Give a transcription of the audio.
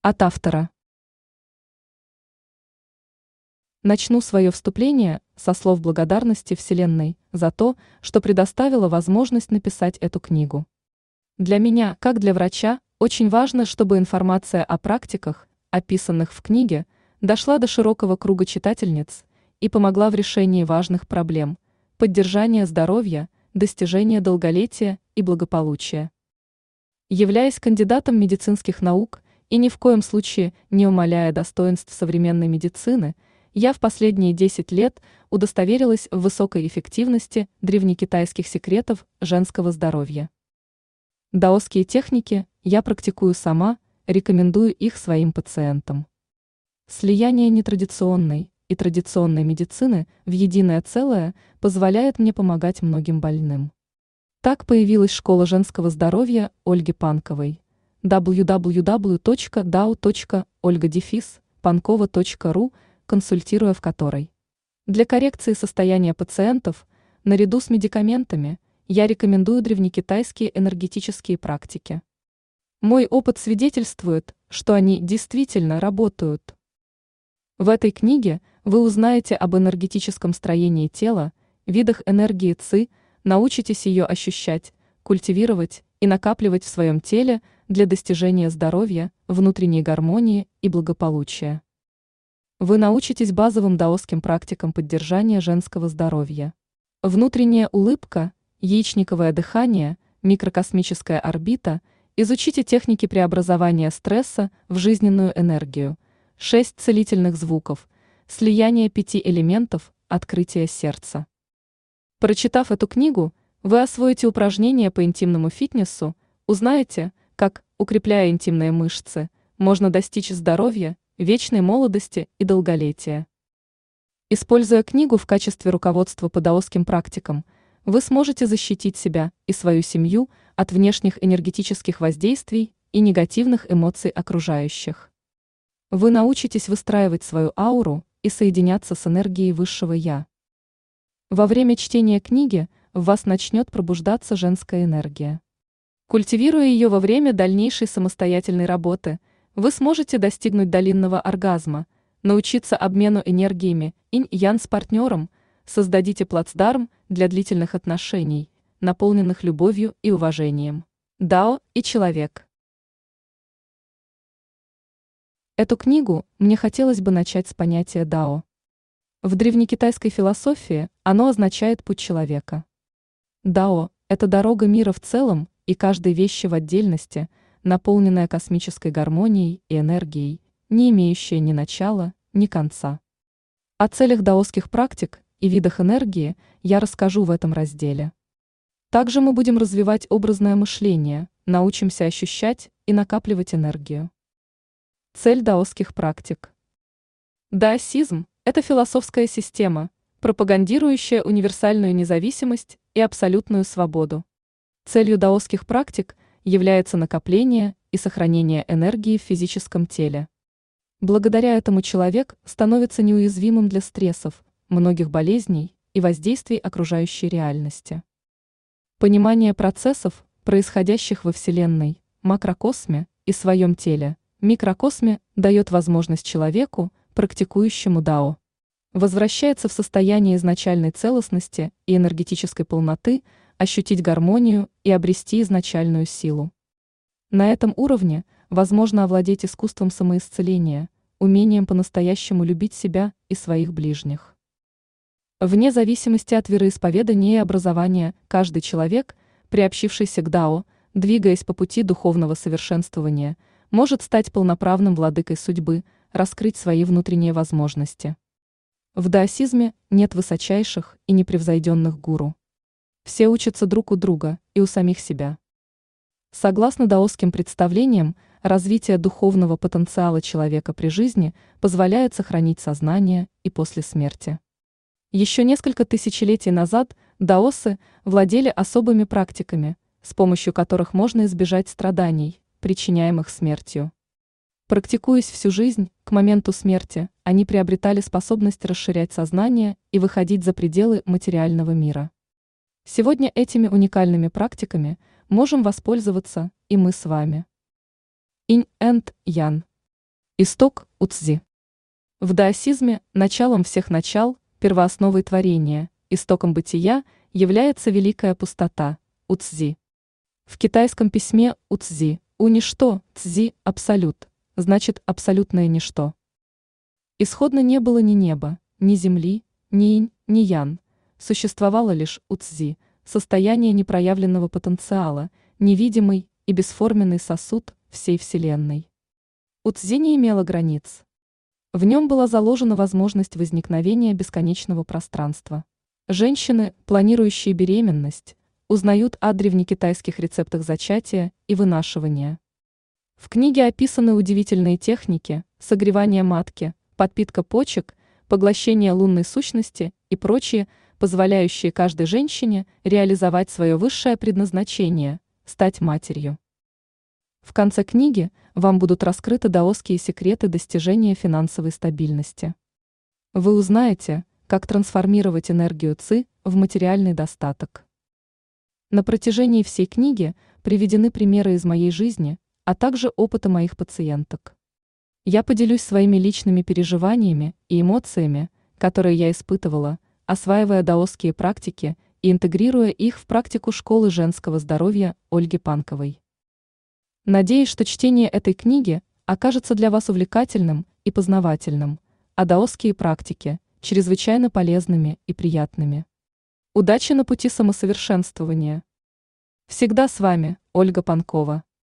От автора. Начну свое вступление со слов благодарности Вселенной за то, что предоставила возможность написать эту книгу. Для меня, как для врача, очень важно, чтобы информация о практиках, описанных в книге, дошла до широкого круга читательниц и помогла в решении важных проблем, поддержания здоровья, достижения долголетия и благополучия. Являясь кандидатом медицинских наук и ни в коем случае не умаляя достоинств современной медицины, я в последние 10 лет удостоверилась в высокой эффективности древнекитайских секретов женского здоровья. Даосские техники я практикую сама, рекомендую их своим пациентам. Слияние нетрадиционной и традиционной медицины в единое целое позволяет мне помогать многим больным. Так появилась школа женского здоровья Ольги Панковой www.dao.olga-pankova.ru, консультируя в которой. Для коррекции состояния пациентов, наряду с медикаментами, я рекомендую древнекитайские энергетические практики. Мой опыт свидетельствует, что они действительно работают. В этой книге вы узнаете об энергетическом строении тела, видах энергии ЦИ, научитесь ее ощущать, культивировать и накапливать в своем теле для достижения здоровья, внутренней гармонии и благополучия. Вы научитесь базовым даосским практикам поддержания женского здоровья. Внутренняя улыбка, яичниковое дыхание, микрокосмическая орбита, изучите техники преобразования стресса в жизненную энергию, 6 целительных звуков, слияние 5 элементов, открытие сердца. Прочитав эту книгу, вы освоите упражнения по интимному фитнесу, узнаете, как, укрепляя интимные мышцы, можно достичь здоровья, вечной молодости и долголетия. Используя книгу в качестве руководства по даосским практикам, вы сможете защитить себя и свою семью от внешних энергетических воздействий и негативных эмоций окружающих. Вы научитесь выстраивать свою ауру и соединяться с энергией высшего Я. Во время чтения книги в вас начнет пробуждаться женская энергия. Культивируя ее во время дальнейшей самостоятельной работы, вы сможете достигнуть долинного оргазма, научиться обмену энергиями инь-ян с партнером, создадите плацдарм для длительных отношений, наполненных любовью и уважением. Дао и человек. Эту книгу мне хотелось бы начать с понятия дао. В древнекитайской философии оно означает путь человека. Дао – это дорога мира в целом и каждой вещи в отдельности, наполненная космической гармонией и энергией, не имеющая ни начала, ни конца. О целях даосских практик и видах энергии я расскажу в этом разделе. Также мы будем развивать образное мышление, научимся ощущать и накапливать энергию. Цель даосских практик. Даосизм – это философская система, пропагандирующая универсальную независимость и абсолютную свободу. Целью даосских практик является накопление и сохранение энергии в физическом теле. Благодаря этому человек становится неуязвимым для стрессов, многих болезней и воздействий окружающей реальности. Понимание процессов, происходящих во Вселенной, макрокосме и своем теле, микрокосме, дает возможность человеку, практикующему дао, возвращается в состояние изначальной целостности и энергетической полноты, ощутить гармонию и обрести изначальную силу. На этом уровне возможно овладеть искусством самоисцеления, умением по-настоящему любить себя и своих ближних. Вне зависимости от вероисповедания и образования, каждый человек, приобщившийся к дао, двигаясь по пути духовного совершенствования, может стать полноправным владыкой судьбы, раскрыть свои внутренние возможности. В даосизме нет высочайших и непревзойденных гуру. Все учатся друг у друга и у самих себя. Согласно даосским представлениям, развитие духовного потенциала человека при жизни позволяет сохранить сознание и после смерти. Еще несколько тысячелетий назад даосы владели особыми практиками, с помощью которых можно избежать страданий, причиняемых смертью. Практикуясь всю жизнь, к моменту смерти, они приобретали способность расширять сознание и выходить за пределы материального мира. Сегодня этими уникальными практиками можем воспользоваться и мы с вами. Инь энд ян. Исток Уцзи. В даосизме началом всех начал, первоосновой творения, истоком бытия является великая пустота, Уцзи. В китайском письме Уцзи у ничто, цзи – абсолют, значит абсолютное ничто. Исходно не было ни неба, ни земли, ни инь, ни ян, существовало лишь Уцзи, состояние непроявленного потенциала, невидимый и бесформенный сосуд всей Вселенной. Уцзи не имело границ. В нем была заложена возможность возникновения бесконечного пространства. Женщины, планирующие беременность, узнают о древнекитайских рецептах зачатия и вынашивания. В книге описаны удивительные техники согревания матки, подпитка почек, поглощение лунной сущности и прочие, позволяющие каждой женщине реализовать свое высшее предназначение – стать матерью. В конце книги вам будут раскрыты даосские секреты достижения финансовой стабильности. Вы узнаете, как трансформировать энергию ци в материальный достаток. На протяжении всей книги приведены примеры из моей жизни, а также опыта моих пациенток. Я поделюсь своими личными переживаниями и эмоциями, которые я испытывала, осваивая даосские практики и интегрируя их в практику школы женского здоровья Ольги Панковой. Надеюсь, что чтение этой книги окажется для вас увлекательным и познавательным, а даосские практики – чрезвычайно полезными и приятными. Удачи на пути самосовершенствования! Всегда с вами, Ольга Панкова.